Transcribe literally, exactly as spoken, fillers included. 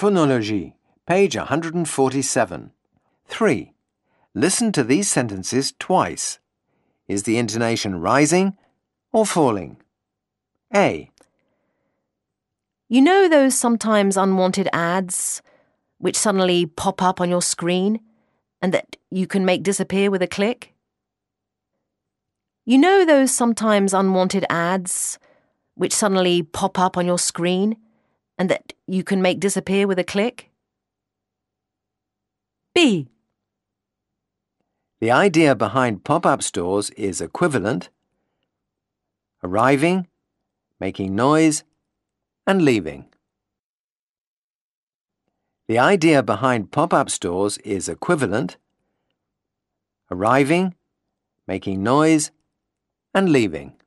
Phonologie, page one hundred forty-seven. three. Listen to these sentences twice. Is the intonation rising or falling? A. You know those sometimes unwanted ads which suddenly pop up on your screen and that you can make disappear with a click? You know those sometimes unwanted ads which suddenly pop up on your screen and that you can make disappear with a click? B. The idea behind pop-up stores is equivalent, arriving, making noise, and leaving. The idea behind pop-up stores is equivalent, arriving, making noise, and leaving.